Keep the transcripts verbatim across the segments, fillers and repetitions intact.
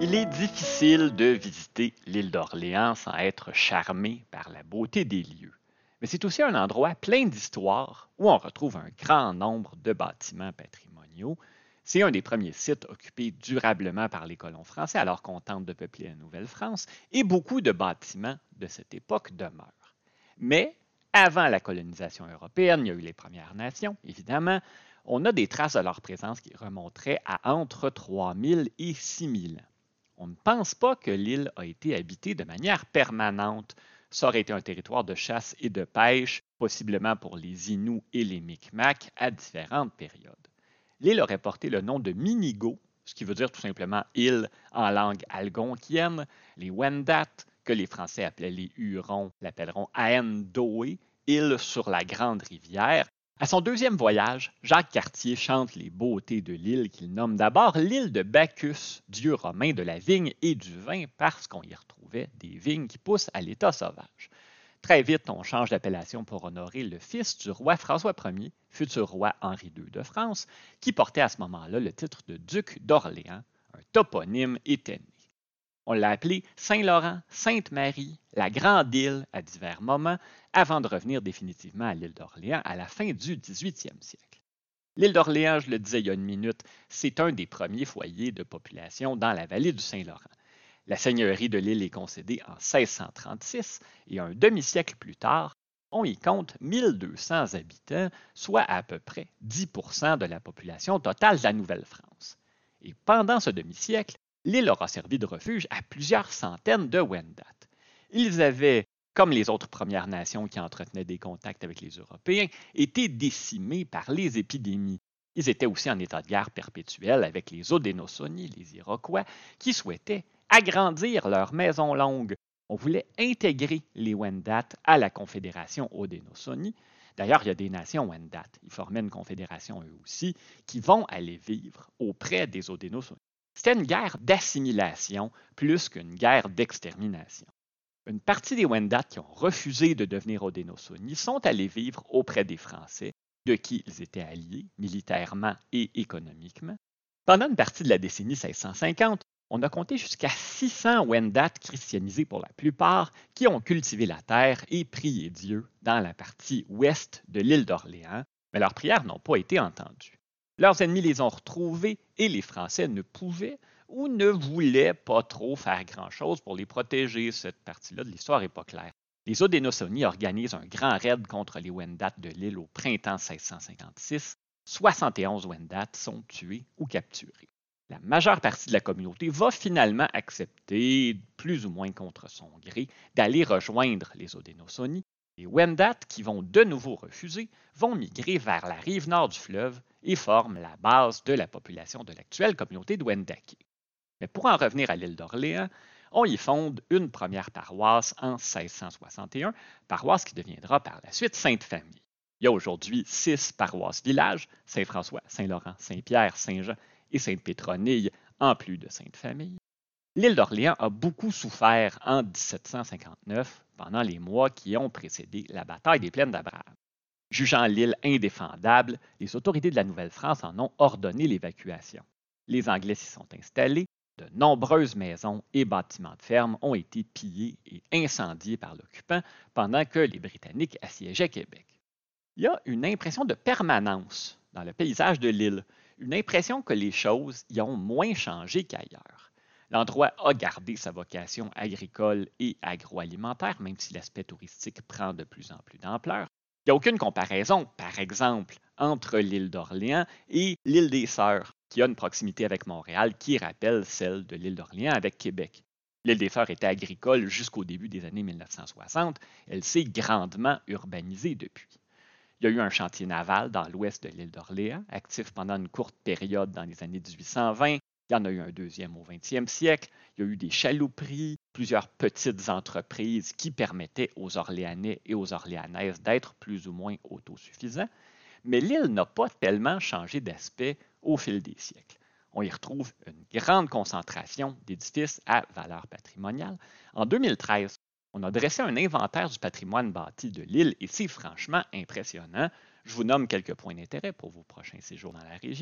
Il est difficile de visiter l'île d'Orléans sans être charmé par la beauté des lieux. Mais c'est aussi un endroit plein d'histoires où on retrouve un grand nombre de bâtiments patrimoniaux. C'est un des premiers sites occupés durablement par les colons français alors qu'on tente de peupler la Nouvelle-France et beaucoup de bâtiments de cette époque demeurent. Mais avant la colonisation européenne, il y a eu les Premières Nations, évidemment. On a des traces de leur présence qui remonteraient à entre trois mille et six mille ans. On ne pense pas que l'île a été habitée de manière permanente. Ça aurait été un territoire de chasse et de pêche, possiblement pour les Inuits et les Micmacs à différentes périodes. L'île aurait porté le nom de Minigo, ce qui veut dire tout simplement île en langue algonquienne. Les Wendat, que les Français appelaient les Hurons, l'appelleront Aendoé, île sur la grande rivière. À son deuxième voyage, Jacques Cartier chante les beautés de l'île qu'il nomme d'abord l'île de Bacchus, dieu romain de la vigne et du vin, parce qu'on y retrouvait des vignes qui poussent à l'état sauvage. Très vite, on change d'appellation pour honorer le fils du roi François Ier, futur roi Henri deux de France, qui portait à ce moment-là le titre de duc d'Orléans. Un toponyme était né. On l'a appelé Saint-Laurent, Sainte-Marie, la Grande Île à divers moments, avant de revenir définitivement à l'île d'Orléans à la fin du dix-huitième siècle. L'île d'Orléans, je le disais il y a une minute, c'est un des premiers foyers de population dans la vallée du Saint-Laurent. La seigneurie de l'île est concédée en seize cent trente-six et un demi-siècle plus tard, on y compte mille deux cents habitants, soit à peu près dix pour cent de la population totale de la Nouvelle-France. Et pendant ce demi-siècle, l'île aura servi de refuge à plusieurs centaines de Wendat. Ils avaient, comme les autres Premières Nations qui entretenaient des contacts avec les Européens, été décimés par les épidémies. Ils étaient aussi en état de guerre perpétuelle avec les Haudenosaunee, les Iroquois, qui souhaitaient agrandir leur maison longue. On voulait intégrer les Wendat à la Confédération Haudenosaunee. D'ailleurs, il y a des nations Wendat, ils formaient une confédération eux aussi, qui vont aller vivre auprès des Haudenosaunee. C'était une guerre d'assimilation plus qu'une guerre d'extermination. Une partie des Wendat qui ont refusé de devenir Haudenosaunee sont allés vivre auprès des Français, de qui ils étaient alliés militairement et économiquement. Pendant une partie de la décennie seize cent cinquante, on a compté jusqu'à six cents Wendat christianisés pour la plupart qui ont cultivé la terre et prié Dieu dans la partie ouest de l'île d'Orléans, mais leurs prières n'ont pas été entendues. Leurs ennemis les ont retrouvés et les Français ne pouvaient ou ne voulaient pas trop faire grand-chose pour les protéger. Cette partie-là de l'histoire n'est pas claire. Les Haudenosaunee organisent un grand raid contre les Wendat de l'île au printemps seize cent cinquante-six. soixante et onze Wendat sont tués ou capturés. La majeure partie de la communauté va finalement accepter, plus ou moins contre son gré, d'aller rejoindre les Haudenosaunee. Les Wendat, qui vont de nouveau refuser, vont migrer vers la rive nord du fleuve et forment la base de la population de l'actuelle communauté de Wendake. Mais pour en revenir à l'île d'Orléans, on y fonde une première paroisse en seize cent soixante et un, paroisse qui deviendra par la suite Sainte-Famille. Il y a aujourd'hui six paroisses-villages, Saint-François, Saint-Laurent, Saint-Pierre, Saint-Jean et Sainte-Pétronille, en plus de Sainte-Famille. L'île d'Orléans a beaucoup souffert en dix-sept cent cinquante-neuf, pendant les mois qui ont précédé la bataille des Plaines d'Abraham. Jugeant l'île indéfendable, les autorités de la Nouvelle-France en ont ordonné l'évacuation. Les Anglais s'y sont installés, de nombreuses maisons et bâtiments de ferme ont été pillés et incendiés par l'occupant pendant que les Britanniques assiégeaient Québec. Il y a une impression de permanence dans le paysage de l'île, une impression que les choses y ont moins changé qu'ailleurs. L'endroit a gardé sa vocation agricole et agroalimentaire, même si l'aspect touristique prend de plus en plus d'ampleur. Il n'y a aucune comparaison, par exemple, entre l'île d'Orléans et l'île des Sœurs, qui a une proximité avec Montréal qui rappelle celle de l'île d'Orléans avec Québec. L'île des Sœurs était agricole jusqu'au début des années mille neuf cent soixante. Elle s'est grandement urbanisée depuis. Il y a eu un chantier naval dans l'ouest de l'île d'Orléans, actif pendant une courte période dans les années dix-huit cent vingt. Il y en a eu un deuxième au vingtième siècle. Il y a eu des chalouperies, plusieurs petites entreprises qui permettaient aux Orléanais et aux Orléanaises d'être plus ou moins autosuffisants. Mais l'île n'a pas tellement changé d'aspect au fil des siècles. On y retrouve une grande concentration d'édifices à valeur patrimoniale. En deux mille treize, on a dressé un inventaire du patrimoine bâti de l'île et c'est franchement impressionnant. Je vous nomme quelques points d'intérêt pour vos prochains séjours dans la région.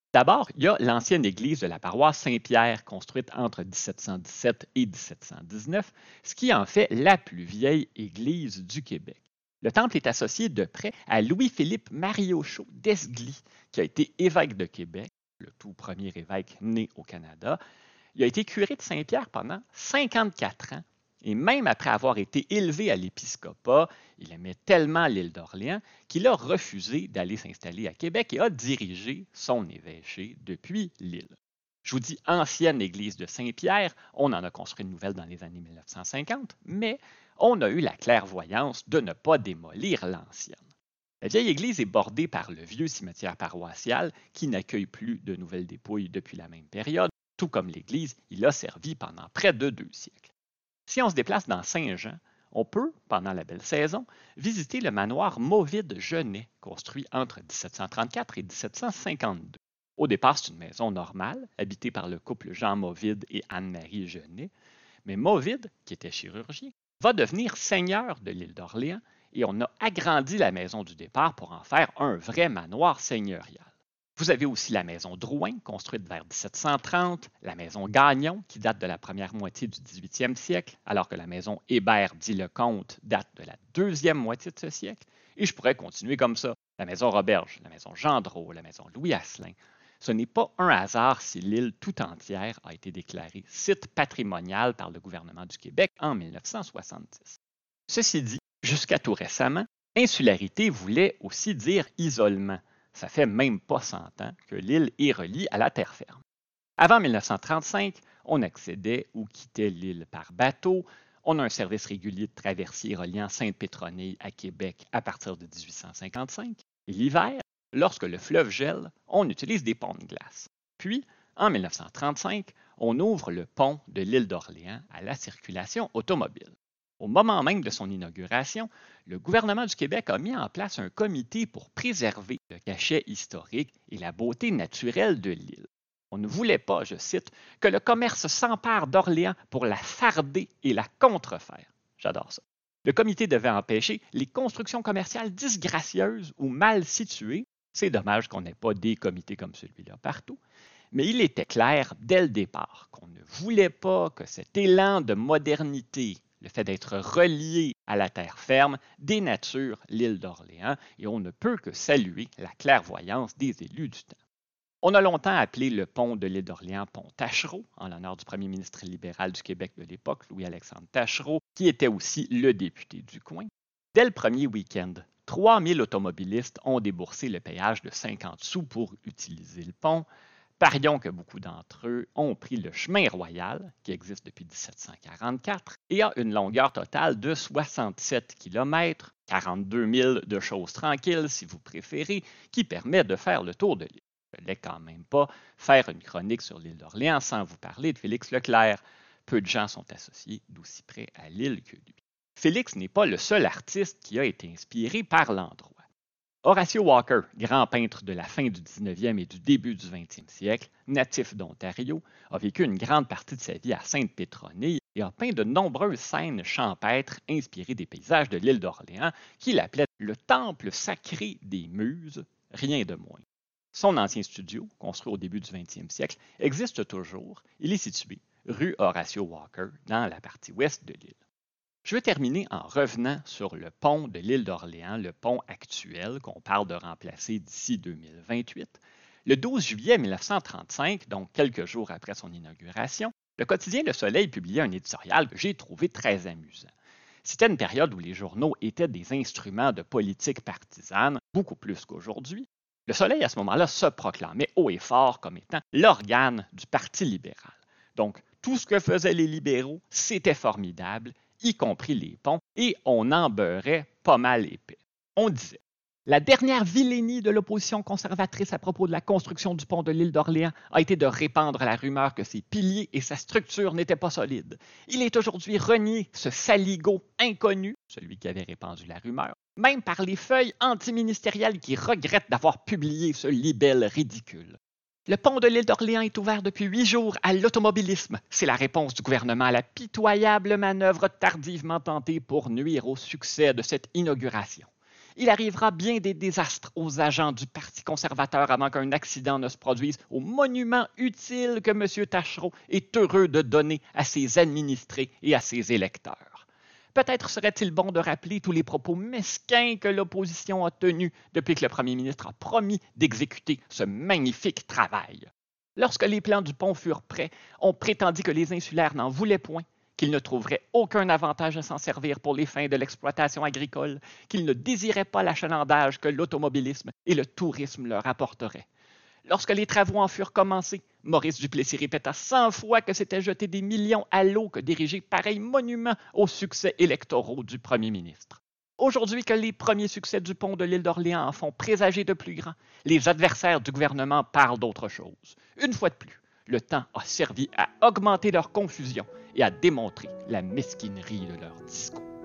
D'abord, il y a l'ancienne église de la paroisse Saint-Pierre, construite entre dix-sept cent dix-sept et dix-sept cent dix-neuf, ce qui en fait la plus vieille église du Québec. Le temple est associé de près à Louis-Philippe Mariauchau d'Esgly, qui a été évêque de Québec, le tout premier évêque né au Canada. Il a été curé de Saint-Pierre pendant cinquante-quatre ans. Et même après avoir été élevé à l'épiscopat, il aimait tellement l'île d'Orléans qu'il a refusé d'aller s'installer à Québec et a dirigé son évêché depuis l'île. Je vous dis ancienne église de Saint-Pierre, on en a construit une nouvelle dans les années mille neuf cent cinquante, mais on a eu la clairvoyance de ne pas démolir l'ancienne. La vieille église est bordée par le vieux cimetière paroissial qui n'accueille plus de nouvelles dépouilles depuis la même période. Tout comme l'église, il a servi pendant près de deux siècles. Si on se déplace dans Saint-Jean, on peut, pendant la belle saison, visiter le manoir Movide-Genet, construit entre dix-sept cent trente-quatre et dix-sept cent cinquante-deux. Au départ, c'est une maison normale, habitée par le couple Jean Movide et Anne-Marie Genet. Mais Movide, qui était chirurgien, va devenir seigneur de l'île d'Orléans et on a agrandi la maison du départ pour en faire un vrai manoir seigneurial. Vous avez aussi la maison Drouin, construite vers dix-sept cent trente, la maison Gagnon, qui date de la première moitié du dix-huitième siècle, alors que la maison Hébert dit Lecomte date de la deuxième moitié de ce siècle, et je pourrais continuer comme ça. La maison Roberge, la maison Gendreau, la maison Louis Asselin. Ce n'est pas un hasard si l'île tout entière a été déclarée site patrimonial par le gouvernement du Québec en mille neuf cent soixante-dix. Ceci dit, jusqu'à tout récemment, insularité voulait aussi dire isolement. Ça fait même pas cent ans que l'île est reliée à la terre ferme. Avant mille neuf cent trente-cinq, on accédait ou quittait l'île par bateau. On a un service régulier de traversier reliant Sainte-Pétronille à Québec à partir de dix-huit cent cinquante-cinq. Et l'hiver, lorsque le fleuve gèle, on utilise des ponts de glace. Puis, en mille neuf cent trente-cinq, on ouvre le pont de l'île d'Orléans à la circulation automobile. Au moment même de son inauguration, le gouvernement du Québec a mis en place un comité pour préserver le cachet historique et la beauté naturelle de l'île. On ne voulait pas, je cite, que le commerce s'empare d'Orléans pour la farder et la contrefaire. J'adore ça. Le comité devait empêcher les constructions commerciales disgracieuses ou mal situées. C'est dommage qu'on n'ait pas des comités comme celui-là partout. Mais il était clair dès le départ qu'on ne voulait pas que cet élan de modernité, le fait d'être relié à la terre ferme, dénature l'île d'Orléans et on ne peut que saluer la clairvoyance des élus du temps. On a longtemps appelé le pont de l'île d'Orléans pont Taschereau, en l'honneur du premier ministre libéral du Québec de l'époque, Louis-Alexandre Taschereau, qui était aussi le député du coin. Dès le premier week-end, trois mille automobilistes ont déboursé le péage de cinquante sous pour utiliser le pont. Parions que beaucoup d'entre eux ont pris le chemin royal, qui existe depuis dix-sept cent quarante-quatre, et a une longueur totale de soixante-sept kilomètres, quarante-deux milles de choses tranquilles si vous préférez, qui permet de faire le tour de l'île. Je ne voulais quand même pas faire une chronique sur l'île d'Orléans sans vous parler de Félix Leclerc. Peu de gens sont associés d'aussi près à l'île que lui. Félix n'est pas le seul artiste qui a été inspiré par l'endroit. Horatio Walker, grand peintre de la fin du dix-neuvième et du début du vingtième siècle, natif d'Ontario, a vécu une grande partie de sa vie à Sainte-Pétronille et a peint de nombreuses scènes champêtres inspirées des paysages de l'île d'Orléans qu'il appelait le temple sacré des muses, rien de moins. Son ancien studio, construit au début du vingtième siècle, existe toujours. Il est situé rue Horatio Walker, dans la partie ouest de l'île. Je veux terminer en revenant sur le pont de l'île d'Orléans, le pont actuel qu'on parle de remplacer d'ici deux mille vingt-huit. Le douze juillet mille neuf cent trente-cinq, donc quelques jours après son inauguration, le quotidien Le Soleil publiait un éditorial que j'ai trouvé très amusant. C'était une période où les journaux étaient des instruments de politique partisane, beaucoup plus qu'aujourd'hui. Le Soleil, à ce moment-là, se proclamait haut et fort comme étant l'organe du Parti libéral. Donc, tout ce que faisaient les libéraux, c'était formidable, y compris les ponts, et on en beurrait pas mal épais. On disait « La dernière vilainie de l'opposition conservatrice à propos de la construction du pont de l'île d'Orléans a été de répandre la rumeur que ses piliers et sa structure n'étaient pas solides. Il est aujourd'hui renié, ce saligot inconnu, celui qui avait répandu la rumeur, même par les feuilles antiministérielles qui regrettent d'avoir publié ce libelle ridicule. Le pont de l'île d'Orléans est ouvert depuis huit jours à l'automobilisme. C'est la réponse du gouvernement à la pitoyable manœuvre tardivement tentée pour nuire au succès de cette inauguration. Il arrivera bien des désastres aux agents du Parti conservateur avant qu'un accident ne se produise au monument utile que M. Taschereau est heureux de donner à ses administrés et à ses électeurs. Peut-être serait-il bon de rappeler tous les propos mesquins que l'opposition a tenus depuis que le premier ministre a promis d'exécuter ce magnifique travail. Lorsque les plans du pont furent prêts, on prétendit que les insulaires n'en voulaient point, qu'ils ne trouveraient aucun avantage à s'en servir pour les fins de l'exploitation agricole, qu'ils ne désiraient pas l'achalandage que l'automobilisme et le tourisme leur apporteraient. Lorsque les travaux en furent commencés, Maurice Duplessis répéta cent fois que c'était jeter des millions à l'eau que d'ériger pareil monument aux succès électoraux du premier ministre. Aujourd'hui que les premiers succès du pont de l'île d'Orléans en font présager de plus grands, les adversaires du gouvernement parlent d'autre chose. Une fois de plus, le temps a servi à augmenter leur confusion et à démontrer la mesquinerie de leur discours.